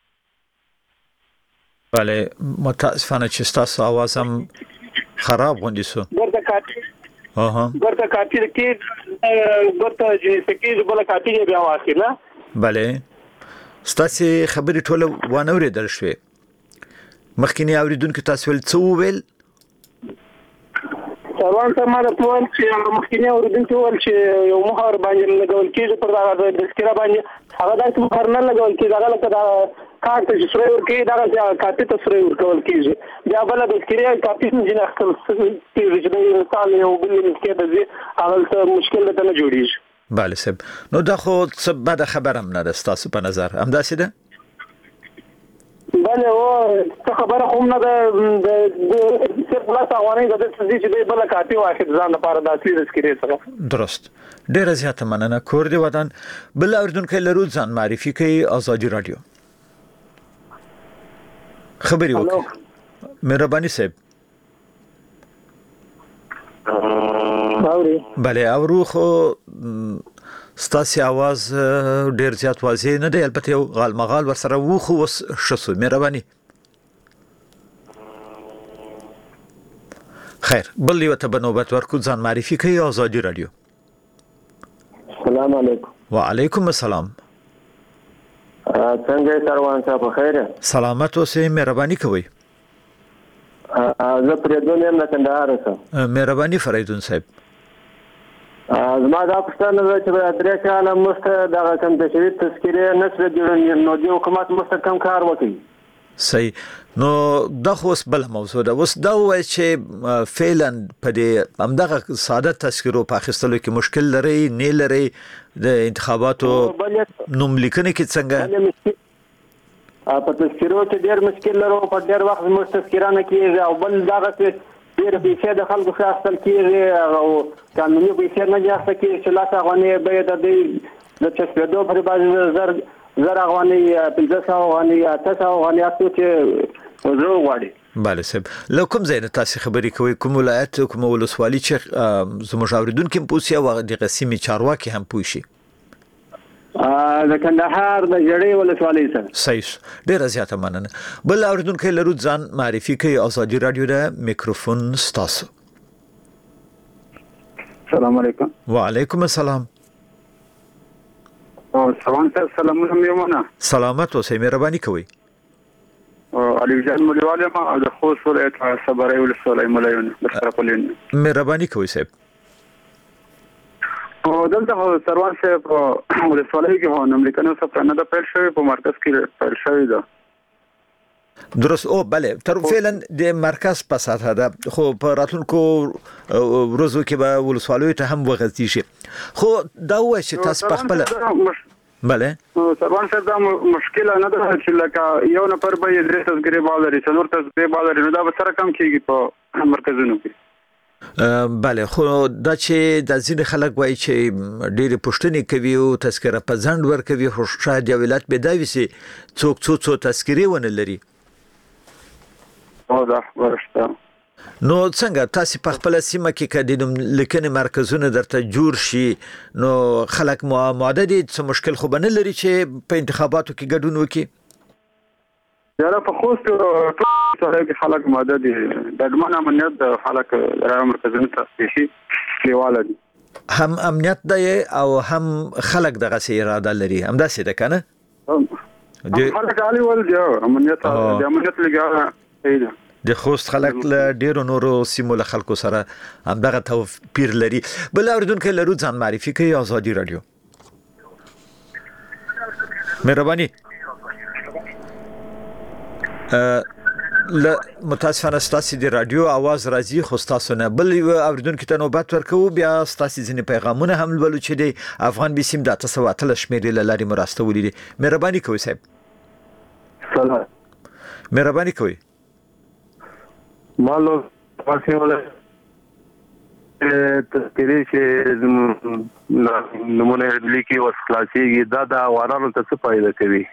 بله متاسفانه چې ستاسو اواز هم خراب غوندې شو. ګرده کاټي اها ګرده کاټي کې ګرده جنسکی بل کاټي بیا واخی نه. بله ستاسو خبرې ټوله وانه اوریدل شوې. مخکینی اوریدونکو تاسو ول څه وویل سروان ته ما د پوهل چې مخکینی اوریدونکو ول چې یو مهر باندې لګول کېږي پر دا د تذکره باندې هغه داسې مهر نه لګول کېږي هغه لکه دا کارت چې سره ورکړي دا کاپي ته سره ورکول کېږي بیا بل د تذکره کاپي نه خپل کېږي چې د انسان یو بل مسکه د هغه مشکل ده نه جوړیږي bale سب نو دا خو څه بد خبره هم نه ده تاسو په نظر هم داسې ده بله او څه خبره هم نه ده د صرف لا ثواني د دې چې بل کاپي واخد ځان لپاره د اصلي تذکره سره درست ډیر زیاته مننه کور دی ودان بل اوردونکو لرو ځان معرفي کوي آزادي رادیو خبري وکړه مهرباني صاحب باوري bale اورو خو ستاسي आवाज ډیر زیات واضح نه دی البته یو غال مغال ورسره وو خو وس شسو مهرباني خیر بل یو ته بنوبت ورکو ځان معرفي کوي آزادي رادیو السلام علیکم وعلیکم السلام څنګه سروان صاحب خیر سلامت اوسئ مهرباني کوئ زه فریدون یم د کندهار څخه مهرباني فریدون صاحب زما دا پښتنه ده چې درې کاله مخکې دغه کوم تشریح تذکیره نشره جوړ نو د حکومت مستحکم کار وکړي صحیح نو دا خو بل موضوع ده اوس دا وایي چې فعلا په دې همدغه ساده تذکیرو په اخیستلو کې مشکل لري نه لري د انتخاباتو نوم لیکنه کې څنګه په تذکیرو کې ډېر مشکل لرو په ډېر وخت موږ تذکیره نه کیږي او بل دغه ډېر پیسې د خلکو خاصل کیږي او قانوني پیسې نه جاسته کیږي چې لاس غونې به د دې د چسپېدو پر باندې زر زر غونې پنځه سوه غونې اته سوه غونې اته چې زه غواړي bale صاحب لو کوم ځای نه تاسو خبرې کوي کوم ولایت کوم ولسوالي چې زموږ اوریدونکو پوسیا او د قسمي چارواکي هم پوښي د کندهار د جړې ولسوالۍ سره صحیح ډیر زیاته مننه بل اوریدونکو لرو ځان معرفي کوي آزادي رادیو د میکروفون ستاسو السلام علیکم وعلیکم السلام او سلام سلامونه میمونه سلامت اوسئ مهرباني کوئ علي جان مليوال ما د خوست ولایت صبرای ولسوالۍ ملایونه بسرپلین مهرباني کوئ صاحب او دلته سروان صاحب ولسوالۍ کې هو نملیکنو سفرانه د پیل شوی په مرکز کې پیل شوی ده درست او bale تر فعلا د مرکز په ساته ده خو په راتلونکو ورځو کې به ولسوالۍ ته هم وغځي شي خو دا وایي چې تاسو په خپل bale سروان صاحب دا مشکل نه ده چې لکه یو نفر به درې تذکرې بالري څلور تذکرې بالري نو دا به سره کم کیږي په مرکزونو کې bale خو دا چې د ځینې خلک وایي چې ډېر پښتني کوي او تذکره په ځند ور کوي خو شاید یو ولایت به دا وسی څوک څو څو تذکرې ونه لري او دا ورشته نو څنګه تاسو په خپل سیمه کې کډینم لیکنې مرکزونه درته جوړ شي نو خلک ماده دي څه مشکل خو بنه لري چې په انتخاباتو کې ګډون وکړي یاره په خوست ټول کې خلک ماده دي د ډمن امنیت د خلک را مرکزونه تاسیسي لیواله دي هم امنیت دی او هم خلک دغه سي اراده لري هم داسې ده کنه خلک علی ول دی امنیت د امنیت لګا د خوست خلک له ډیرو نورو سیمو له خلکو سره هم دغه توپیر لري بل اوریدونکو لرو ځان معرفي کوي آزادي رادیو مهرباني ل متاسفانه ستاسو د رادیو आवाज راځي خو تاسو نه بل اوریدونکو ته نوبت ورکو بیا تاسو ځینې پیغامونه هم ولولو چې د افغان بسیم د تاسو اتل شمیرې لاري مرسته ولري مهرباني کوئ صاحب سلام مهرباني کوئ مالو پاسه ولا تذکری چې نمونه لیکي او خلاصيږي دا دا وارانو ته څه فائدہ کوي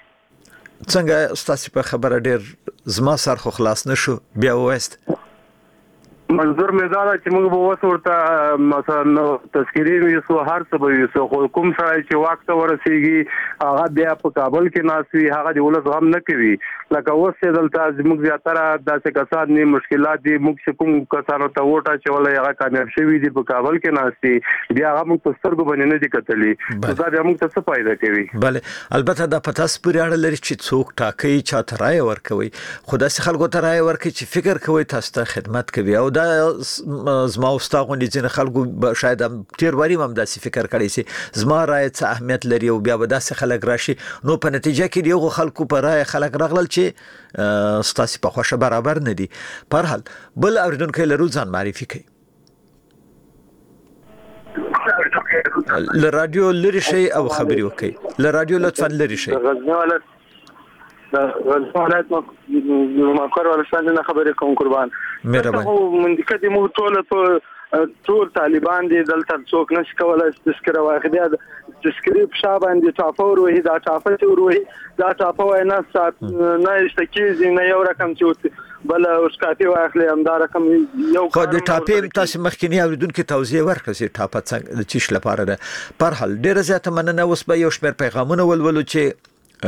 څنګه ستاسو په خبره ډیر زما سر خو خلاص نشو بیا وست منظور مې دا چې موږ به اوس ورته مثلا تذکیري ویسو هر څه به ویسو خو کوم سړی چې واک ته ورسیږي هغه بیا په کابل کې ناست وي هغه د ولس هم نه کوي لکه اوس چې دلته زموږ زیاتره داسې کسان دي مشکلات دي موږ چې کوم کسانو ته ووټ اچولی هغه کامیاب شوي دي په کابل کې ناست دي بیا هغه موږ په سترګو باندې نه دي کتلي نو دا بیا موږ ته څه فایده کوي. بله البته دا په تاسو پورې اړه لري چې څوک ټاکي چاته رایه ورکوي خو داسې خلکو ته رایه ورکوي چې فکر کوي تاسو ته خدمت کوي او دا زما او ستا غوندې ځینې خلکو شاید هم تیر واري هم داسې فکر کړی سي زما رایه څه اهمیت لري او بیا به داسې خلک راشي نو په نتیجه کې د هغو خلکو په رایه خلک راغلل چې ستاسې په خوښه برابر نه دي. په هر حال بل اورېدونکی لرو ځان معرفي کوي. له رادیو لرې شئ او خبرې وکړئ. له رادیو لطفا لرې شئ. غزنی ولایت غزنی ولایت مکر ولسان نه خبرې کوم قربان. مهرباني. منطقه دې موږ ټول په ټول طالبان دي دلته څوک نشي کولای تذکره واخلي تذکری په شابه باندې ټاپه وروهي دا ټاپه چې وروهي دا ټاپه وای نه سات نه اشتکیږي نه یو رقم چې بل اوس کافي واخلي هم دا رقم یو خو د ټاپې تاسو مخکینی اوریدونکو توضیح ورکړئ چې ټاپه څنګه د چیش لپاره ده. په هر حال ډیره زیاته مننه. اوس به یو شمېر پیغامونه ولولو چې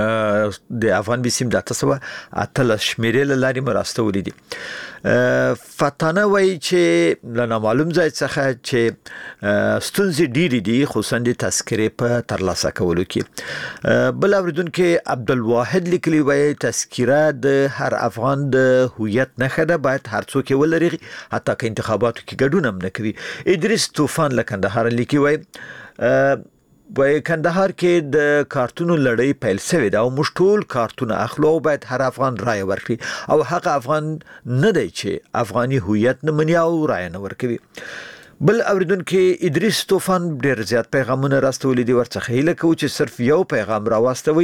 د افغان بي سیم د تاسو اتل شمیرې لاري مراستولې دي. فتانه وای چې له معلوم ځای څخه چې ستونزې ډېری دي خصوصا د تذکرې په ترلاسه کولو کې. بل اوریدونکو عبدالواحد لیکلی وای تذکره د هر افغان د هویت نښه ده باید هر څوک ولري حتی که انتخاباتو کې ګډون هم نه کوي. ادریس طوفان له کندهار لیکي وای وای کندهار کې د کارتونو لړۍ پیل شوې ده او موږ ټول کارتونه اخلو باید هر افغان رایه ورکړي او هغه افغان نه دی چې افغاني هویت نه مني او رایه نه ورکوي. بل اوریدونکو ادریس طوفان ډیر زیات پیغامونه راستولي دي ورڅخه هیله کوو چې صرف یو پیغام راواستوي.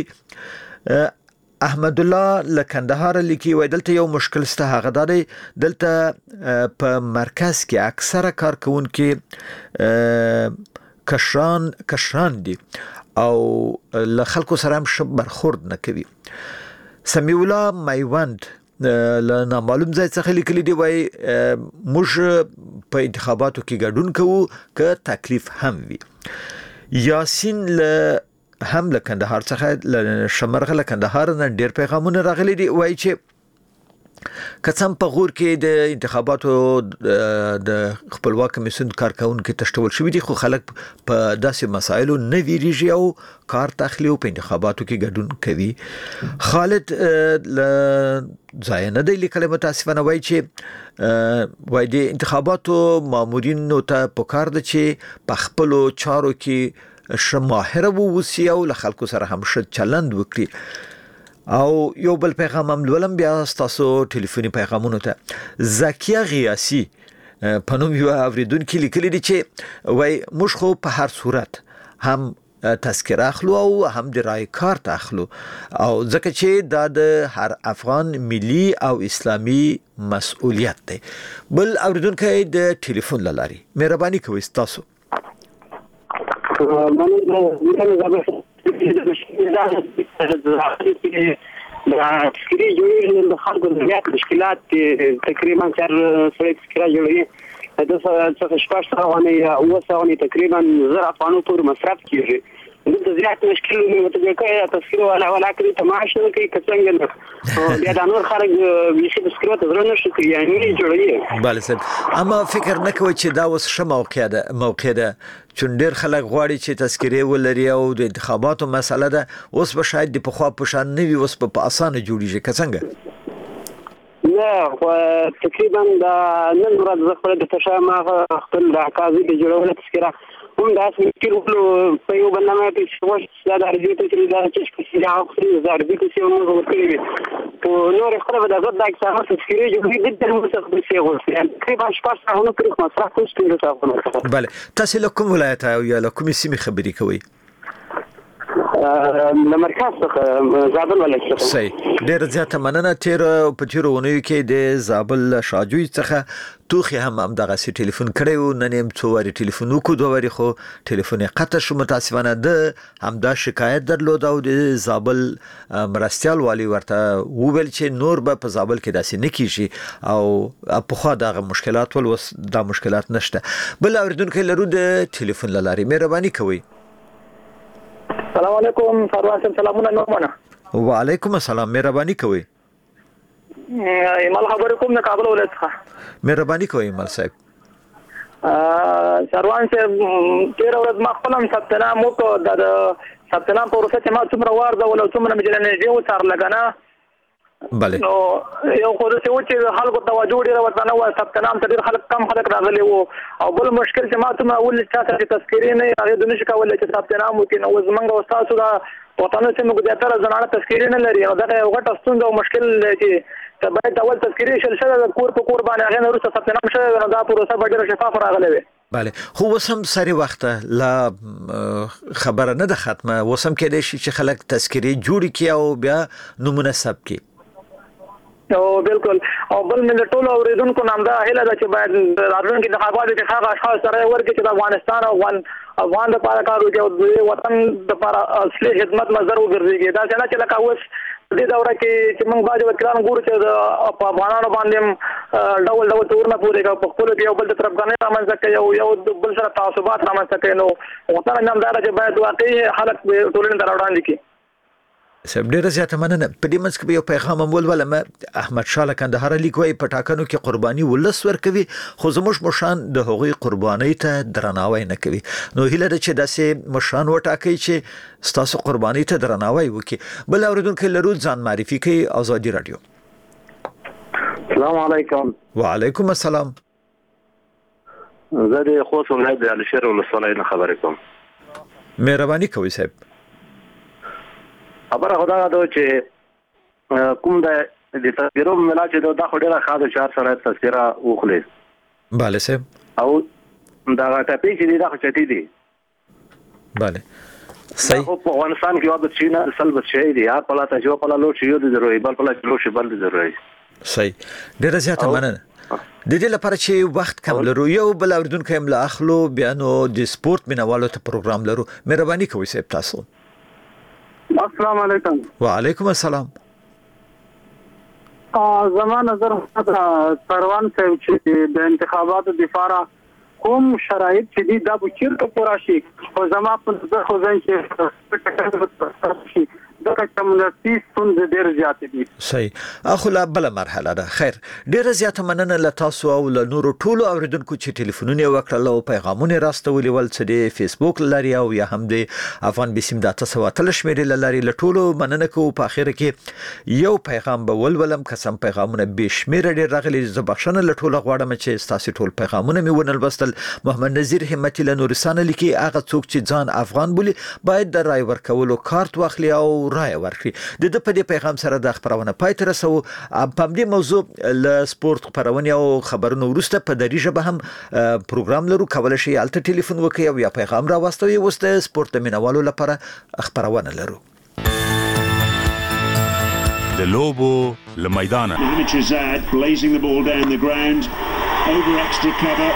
احمد الله لکندهار لیکي وای دلته یو مشکل سته هغه دی دلته په مرکز کې اکثره کارکونکو کشران کشران دي او له خلکو سره هم ښه برخورد نه کوي. سمیع الله میوند له نامعلوم ځای څخه لیکلي دی وای موږ په انتخاباتو کې ګډون کوو که تکلیف هم وي. یاسین له هم له کندهار څخه له شمرغه له کندهار نه ډیر پیغامونه راغلي دي وای چې کڅم په غور کې د انتخاباتو د خپلواک کمیسیون کارکونکو تشتول شوې دي خو خلک په داسې مسایلو نه ویریږي او کار تخلیو په انتخاباتو کې ګډون کوي. خالد ل ځای نه دی لیکلی متاسفانه وای چې وای د انتخاباتو مامورینو ته پکار ده چې په خپلو چارو کې ښه ماهر ووسي او له خلکو سره هم ښه چلند وکړي. او یو بل پیغام هم لولم بیا تاسو ټلیفوني پیغامونو ته زکیه غیاسی په نوم یو اوریدونکو لیکلی دي چې وای موږ خو په هر صورت هم تذکره اخلو او هم د رای کارت اخلو او ځکه چې دا د هر افغان ملي او اسلامي مسؤلیت دی. بل اوریدونکو د ټلیفون لاري مهرباني کوئ تاسو. د تذکرې جوړېدل د خلکو د زیات مشکلات تقریبا چار سړی تذکره جوړوي د څه شپږ سوه افغانۍ اووه سوه افغانۍ تقریبا زر افغانو پورې مصرف کېږي. دلته زیات مشکل متوجه تذکره ولا ولا کوي تماش نه کوي څنګه نه بیا د نور خلک ویشي تذکره ته زړه نشي کوي یعنی جوړوي. بله صاحب اما فکر نه کوي چې دا اوس ښه موقع ده موقع ده چون ډیر خلک غواړي چې تذکرې ولري او د انتخاباتو مسله ده اوس به شاید د پخوا په شان نه وي اوس په اسانه جوړیږي که څنګه؟ نه خو تقریبا د نن ورځ زه خپل د تشا خپل د عکازي د جوړولو تذکره هم داسې مشکل وکړو په یو برنامه کې چې وخت دا د عربي ته چې دا چې چې دا خو د عربي کې یو موږ ورکړی وي په نور خبره به دغه د اکثر تذکرې جوړې د مستقبل څخه غوښتل تقریبا شپږ ساعتونه پرې مصرف کوو ستاسو ته. بله تاسو له کوم ولایت او یا له کومې سیمې خبرې کوئ؟ د مرکز څخه زابل ولایت څخه. صحیح. ډېر زیاته مننه. تیر په تیرو ونیو کې د زابل شاجوی څخه توخي هم هم دغه سي ټلیفون کړو، نن هم څو وری ټلیفون وکړو، دوه وری خو ټلیفون قطع شو. متاسفانه د هم دا شکایت درلود او د زابل مرستيال والی ورته وویل چې نور به په زابل کې داسې نه کیږي او په خو دغه مشکلات ول وس دا مشکلات نشته. بل اوریدونکو لرو د ټلیفون لاري مهرباني کوئ. السلام علیکم سروان صاحب، سلامونه نومونه. وعلیکم السلام، مهرباني کوئ. ایمال خبر کوم د کابل ولایت څخه. مهرباني کوئ ایمال صاحب. سروان صاحب تیر ورځ ما خپل هم ثبت نام وکړ، د ثبت نام په وروسته چې ما څومره وار دا ول څومره مجله نه دی وڅار لګنه. بله. نو یو خو څه و چې خلکو توجه ډیره ورته نه و، ثبت نام ته ډیر خلک کم خلک راغلي وو، او بل مشکل چې ما ته اول چاته چې تذکری نه هغه د نشي کولای چې ثبت نام وکړي. نو زمونږ استاد دا وطن چې موږ د تر زنانه تذکری نه لري، نو دا یو غټ ستونزه او مشکل چې ته باید اول تذکری شل شل د کور په کور باندې هغه وروسته ثبت نام شوی، نو دا پروسه به ډیره شفاف راغلی وي. بله. خو وسم سری وخت لا خبره نه ده ختمه، وسم کې د شي چې خلک تذکری جوړ کړي او بیا نمونه ثبت کړي. او بالکل. او بل من ټول اوریدونکو نام دا هله ده چې باید راتلونکي د خاغواد د هغه اشخاص سره ورکړي چې د افغانستان او افغان افغان د پاره کار وکړي او د وطن د لپاره اصلي خدمت مزر وګرځي. دا څنګه چې لکه اوس د دوره کې چې موږ باید وکړو ګورو چې د افغانانو باندې ډول ډول تورونه پورې کوي، په خپل کې یو بل د طرفګانې رامنځته کوي او یو بل سره تعصبات رامنځته کوي. نو وطن نام دا چې باید واقعي خلک ټولنې ته راوړاندې کړي. سب ډیره زیاته مننه. په دې منځ کې یو پیغام مول ولم احمد شاه کندهار لیکوي په ټاکنو کې قرباني ولس ورکوي، خو زموږ مشان د هغوی قرباني ته درناوی نه کوي. نو هیله ده چې داسې مشان وټاکي چې ستاسو قرباني ته درناوی وکړي. بل اوریدونکو لرو ځان معرفي کوي. آزادي رادیو. السلام علیکم. وعلیکم السلام. زه د خوست ولایت د علشیر ولسوالۍ نه خبرې کوم. مهرباني کوئ صاحب. خبره خدا دا چې کوم د د تذکرو ملا چې دا خو ډیره خاصه شهر سره تذکره وخلې. bale صاحب. او دا ټاپي چې دا خو چټي دي. bale صحیح. په افغانستان کې وخت چې نه اصل بچي دي، یا په لاته جو په لا لو چې یو دي ضروري، بل په لا لو شي بل دي ضروري. صحیح. ډیره زیاته مننه. د دې لپاره چې وخت کم لرو، یو بل اوریدونکو هم لا اخلو بیا نو د سپورت مینوالو ته پروګرام لرو. مهرباني کوئ صاحب تاسو. السلام علیکم. وعلیکم السلام. زما نظر سروان صاحب چې د انتخاباتو لپاره کوم شرایط چې دي دا به چیرته پوره شي، خو زما په نظر خو ځین چې دا کمونستي ستونزې ډېر زیاتې دي. صحیح. اخو لا بل مرحله ده. خیر ډیره زیاته مننه له تاسو او له نورو ټولو اوریدونکو چې ټلیفونونه وکړل او پیغامونه راستولي ول چې د فیسبوک لاري او یا هم د افغان بسم داتا سواتل شمیرې لاري له ټولو مننه کوم. په اخر کې یو پیغام به ولولم، قسم پیغامونه به شمیر ډیر راغلي، زه بخښنه له ټولو غواړم چې تاسو ټول پیغامونه مې ونل بستل. محمد نذیر همتی له نورستان لیکي هغه څوک چې ځان افغان بولي باید د رای ورکولو کارت واخلي او رای ورکړي. د دې په دې پیغام سره د خبرونه پای ته رسو. په دې موضوع ل سپورت خبرونه او خبرونه ورسته په دری ژبه هم پروګرام لرو، کولای شي الته ټلیفون وکړي او یا پیغام را واستوي. وسته سپورت مینوالو لپاره خبرونه لرو. د لوبو له میدانه blazing the ball down the ground over extra cover.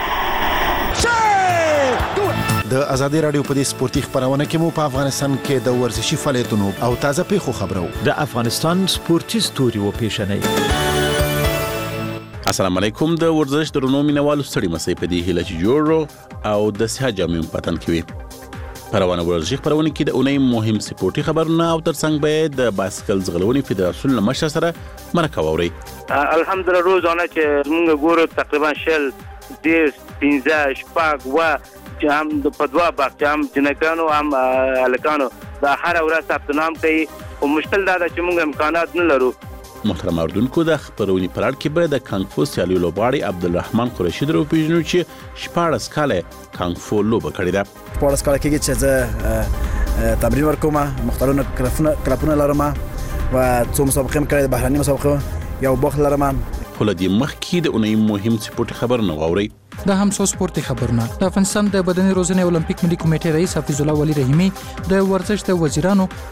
د ازادي رادیو په دې سپورتي خبرونه کې مو په افغانستان کې د ورزشي فعالیتونو او تازه پیښو خبرو. د افغانستان سپورتي ستوري و پیښنې. السلام علیکم. د ورزش درنو مینوالو ستړي مسئ په دې هیله چې جوړو او د صحه جامع پتن کوي. پروانه ورزشي خبرونه کې د اونۍ مهم سپورتي خبرونه او ترڅنګ به د باسکل ځغلونې فدراسیون له مشر سره مرکه ووري. الحمدلله روزانه چې موږ ګورو تقریبا شل دیس پنځه شپږ و چې هم د پدوا باغ هم جنکانو هم الکانو دا هر ورځ ثبت نام کوي او مشکل دا چې موږ امکانات نه لرو. محترم اردوونکو د خبرونې پراړ کې به د کانګ فو سیالي لوبغاړي عبدالرحمن قریشي درو پیژنو چې شپاړس کاله کانګ فو لوبه کړې ده. شپاړس کاله کېږي چې زه تمرین ورکوم، مختلفونه کلپونه کلپونه لرم او څو مسابقې مې کړې، بهرني مسابقې یو بوخت لرم. خو له دې مخکې د اونۍ مهم سپورتي خبرونه واورئ. دا هم څو سپورتي خبرونه. د افغانستان د بدني روزنې اولمپیک ملي کمیټې رئیس حفیظ الله ولی رحیمي د ورزش د وزیرانو